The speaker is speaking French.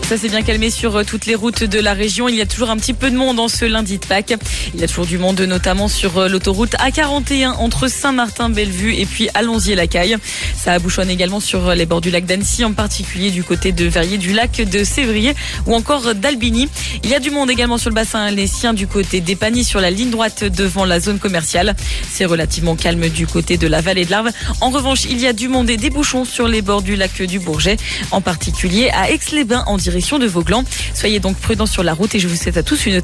Ça s'est bien calmé sur toutes les routes de la région. Il y a toujours un petit peu de monde en ce lundi de Pâques. Il y a toujours du monde, notamment sur l'autoroute A41 entre Saint-Martin-Bellevue et puis Allonzier-Lacaille. Ça bouchonne également sur les bords du lac d'Annecy, en particulier du côté de Verrier-du-Lac, de Sévrier ou encore d'Albigny. Il y a du monde également sur le bassin alésien du côté d'Épagny sur la ligne droite devant la zone commerciale. C'est relativement calme du côté de la vallée de l'Arve. En revanche, il y a du monde et des bouchons sur les bords du lac du Bourget, en particulier à Aix-les-Bains en direction de Vauclans. Soyez donc prudents sur la route et je vous souhaite à tous une